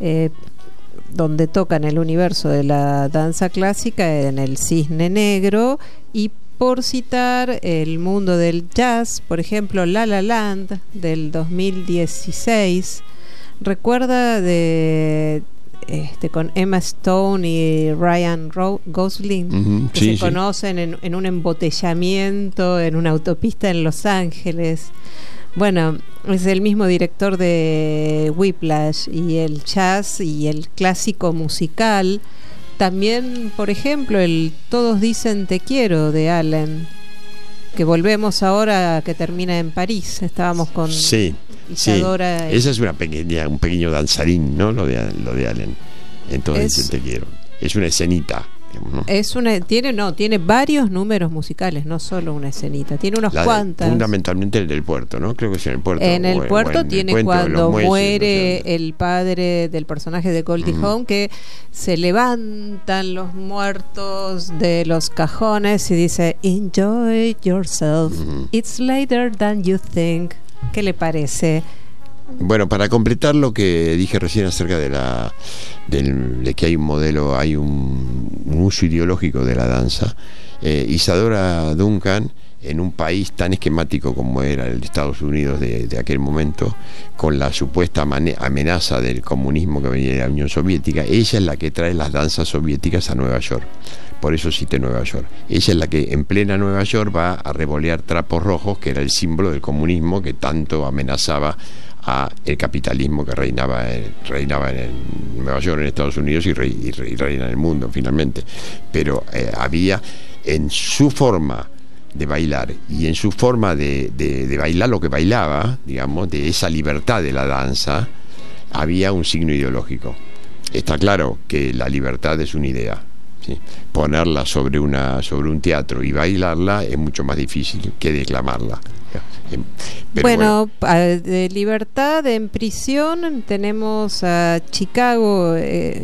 donde tocan el universo de la danza clásica, en El Cisne Negro, y por citar el mundo del jazz, por ejemplo, La La Land del 2016, recuerda de con Emma Stone y Ryan Gosling, que se conocen en un embotellamiento en una autopista en Los Ángeles. Bueno, es el mismo director de Whiplash, y el jazz y el clásico musical. También, por ejemplo, el Todos dicen te quiero de Allen, que volvemos ahora, que termina en París. Estábamos con Isadora. Esa es un pequeño danzarín, ¿no? Lo de Allen. Entonces dicen te quiero. Es una escenita. ¿No? Tiene varios números musicales, no solo una escenita, tiene unas cuantas. Fundamentalmente el del puerto, ¿no? Creo que es en el puerto. En el puerto tiene cuando muere el padre del personaje de Goldie Hawn, que se levantan los muertos de los cajones y dice enjoy yourself, it's later than you think. ¿Qué le parece? Bueno, para completar lo que dije recién acerca de que hay un modelo, hay un uso ideológico de la danza, Isadora Duncan, en un país tan esquemático como era el Estados Unidos de aquel momento, con la supuesta amenaza del comunismo que venía de la Unión Soviética, ella es la que trae las danzas soviéticas a Nueva York. Por eso cité Nueva York. Ella es la que en plena Nueva York va a revolear trapos rojos, que era el símbolo del comunismo que tanto amenazaba a el capitalismo que reinaba en Nueva York, en Estados Unidos, y reina en el mundo finalmente. Pero había en su forma de bailar y en su forma de bailar lo que bailaba, digamos, de esa libertad de la danza, había un signo ideológico. Está claro que la libertad es una idea, ¿sí? Ponerla sobre un teatro y bailarla es mucho más difícil que declamarla. Pero bueno, de libertad en prisión tenemos a Chicago,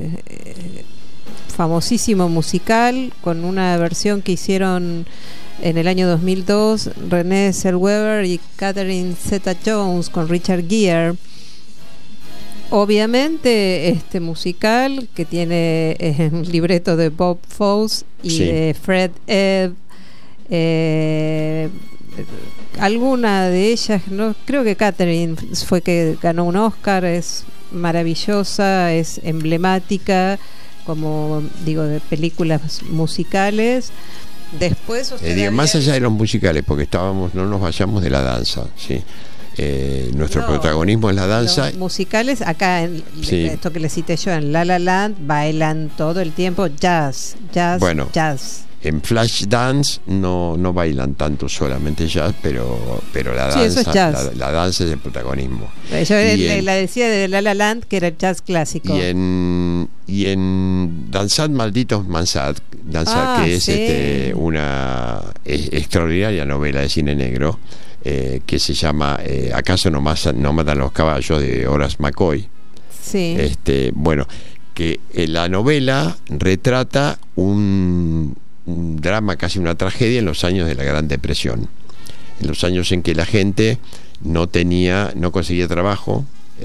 famosísimo musical, con una versión que hicieron en el año 2002 Renée Zellweger y Catherine Zeta-Jones con Richard Gere. Obviamente este musical, que tiene un libreto de Bob Fosse y de Fred Ebb, alguna de ellas, no creo que Catherine fue que ganó un Oscar, es maravillosa, es emblemática, como digo, de películas musicales. Después más allá de los musicales, porque no nos vayamos de la danza, ¿sí? Nuestro protagonismo es la danza. Los musicales, acá esto que le cité yo, en La La Land bailan todo el tiempo jazz. Jazz. En Flashdance no bailan tanto solamente jazz, pero la danza, eso es jazz. La danza es el protagonismo. Yo la decía de La La Land, que era el jazz clásico. Y Y en Danzad Malditos Mansad, que es sí. Una extraordinaria novela de cine negro, que se llama ¿Acaso no matan los caballos?, de Horace McCoy. Sí. Bueno, que la novela retrata un drama, casi una tragedia en los años de la Gran Depresión, en los años en que la gente no conseguía trabajo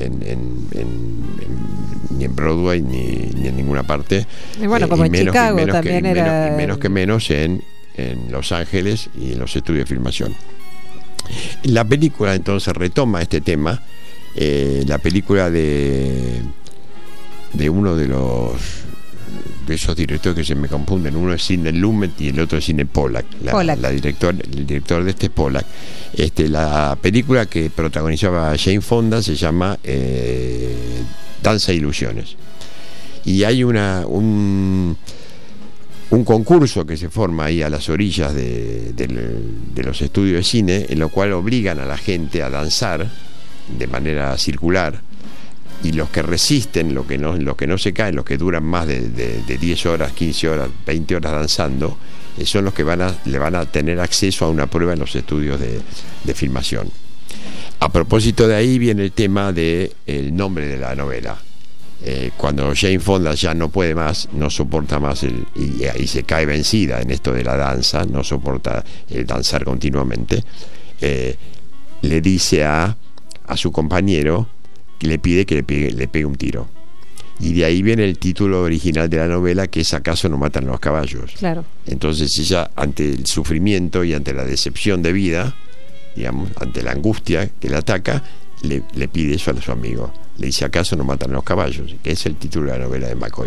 ni en Broadway ni en ninguna parte, Y bueno, como en Chicago también era... menos que menos en Los Ángeles y en los estudios de filmación. La película entonces retoma este tema, la película de uno de esos directores que se me confunden, uno es Sidney Lumet y el otro es Sidney Pollack. El director de este es Pollack. La película que protagonizaba Jane Fonda se llama Danza de Ilusiones, y hay un concurso que se forma ahí a las orillas de los estudios de cine, en lo cual obligan a la gente a danzar de manera circular, y los que resisten, los que no se caen, los que duran más de 10 horas, 15 horas, 20 horas danzando, son los que le van a tener acceso a una prueba en los estudios de filmación. A propósito de ahí viene el tema del nombre de la novela. Cuando Jane Fonda ya no puede más, no soporta más y se cae vencida en esto de la danza, no soporta el danzar continuamente, le dice a su compañero que le pide que le pegue un tiro. Y de ahí viene el título original de la novela, que es ¿Acaso no matan los caballos? Claro. Entonces ella, ante el sufrimiento y ante la decepción de vida, digamos, ante la angustia que la ataca, le pide eso a su amigo. Le dice ¿Acaso no matan los caballos?, que es el título de la novela de McCoy.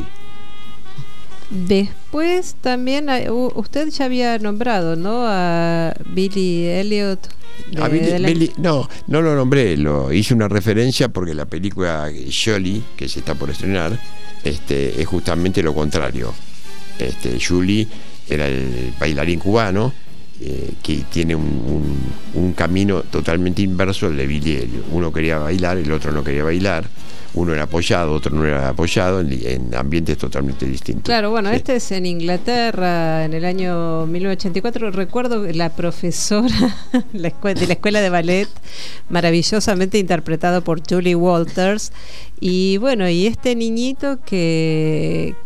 Después también usted ya había nombrado, ¿no?, a Billy Elliot. No lo nombré, hice una referencia porque la película Julie, que se está por estrenar, es justamente lo contrario. Julie era el bailarín cubano, que tiene un camino totalmente inverso al de Billy Elliot. Uno quería bailar, el otro no quería bailar. Uno era apoyado, otro no era apoyado, en ambientes totalmente distintos. Claro, bueno, ¿sí? Este es en Inglaterra, en el año 1984. Recuerdo la profesora de la escuela de ballet, maravillosamente interpretado por Julie Walters. Y bueno, y este niñito que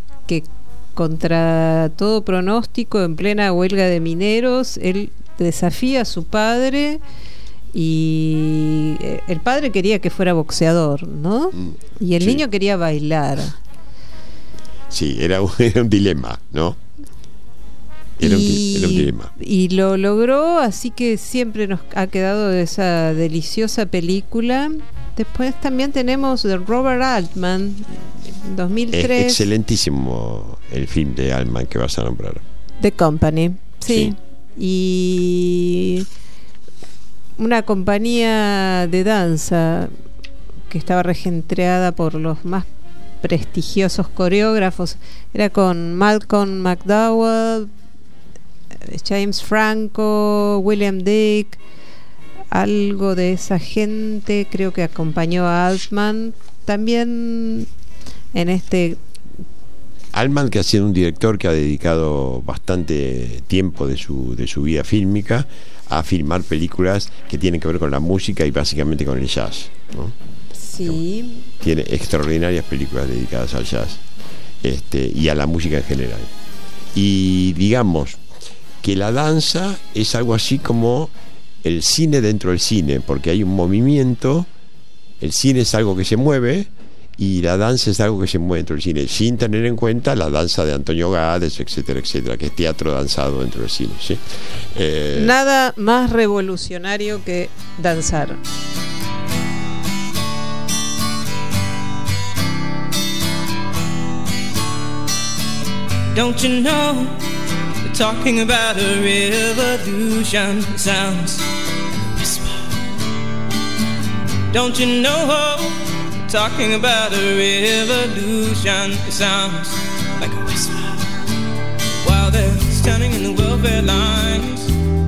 contra todo pronóstico, en plena huelga de mineros, él desafía a su padre. Y el padre quería que fuera boxeador, ¿no? Y el niño quería bailar. Sí, era un dilema, ¿no? Era un dilema. Y lo logró, así que siempre nos ha quedado esa deliciosa película. Después también tenemos de Robert Altman, 2003. Es excelentísimo el film de Altman que vas a nombrar. The Company, sí. Y una compañía de danza que estaba regenteada por los más prestigiosos coreógrafos. Era con Malcolm McDowell, James Franco, William Dick, algo de esa gente. Creo que acompañó a Altman también en Altman, que ha sido un director que ha dedicado bastante tiempo de su vida fílmica a filmar películas que tienen que ver con la música y básicamente con el jazz, ¿no? Sí. Tiene extraordinarias películas dedicadas al jazz, y a la música en general. Y digamos que la danza es algo así como el cine dentro del cine, porque hay un movimiento. El cine es algo que se mueve y la danza es algo que se mueve dentro del cine, sin tener en cuenta la danza de Antonio Gades, etcétera, etcétera, que es teatro danzado dentro del cine, ¿sí? Nada más revolucionario que danzar. Don't you know, they're talking about a revolution. It sounds like a whisper. Don't you know, they're talking about a revolution. It sounds like a whisper. While they're standing in the welfare lines,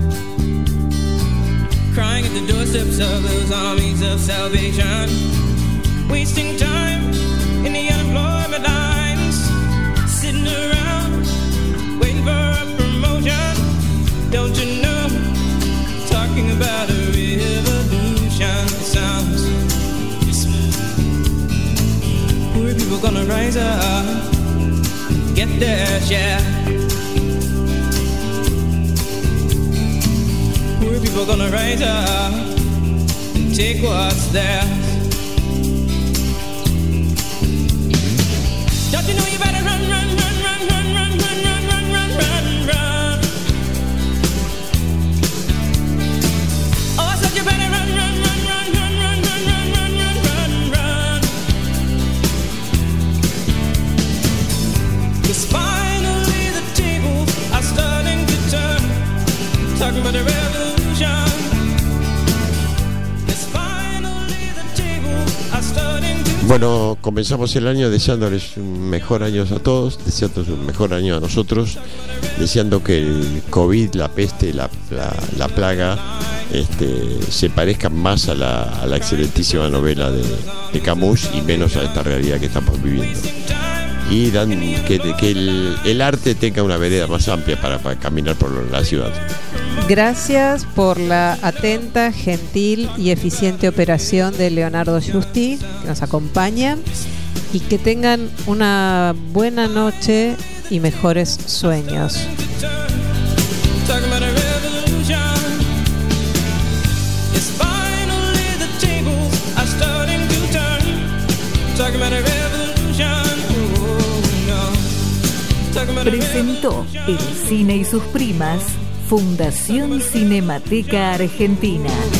crying at the doorsteps of those armies of salvation, wasting time in the unemployment lines, sitting around waiting for a promotion. Don't you know? Talking about a revolution. It sounds whisper. Poor people gonna rise up, get their share. Poor people gonna rise up and take what's theirs. Don't you know you better run, run, run, run, run, run, run, run, run, run, run, run. Oh, I said you better run, run, run, run, run, run, run, run, run, run, run. 'Cause finally the tables are starting to turn. Talking about a revolution. 'Cause finally the tables are starting to turn. Bueno, comenzamos el año deseándoles un mejor año a todos, deseándoles un mejor año a nosotros, deseando que el COVID, la peste, la plaga, se parezcan más a la excelentísima novela de Camus y menos a esta realidad que estamos viviendo. Y que el arte tenga una vereda más amplia para caminar por la ciudad. Gracias por la atenta, gentil y eficiente operación de Leonardo Giusti, que nos acompaña, y que tengan una buena noche y mejores sueños. Talking about a revolution. Yes, finally the tables are starting to turn. Talking about a revolution. Oh, no. Talking about a Presentó El Cine y sus primas, Fundación Cinemateca Argentina.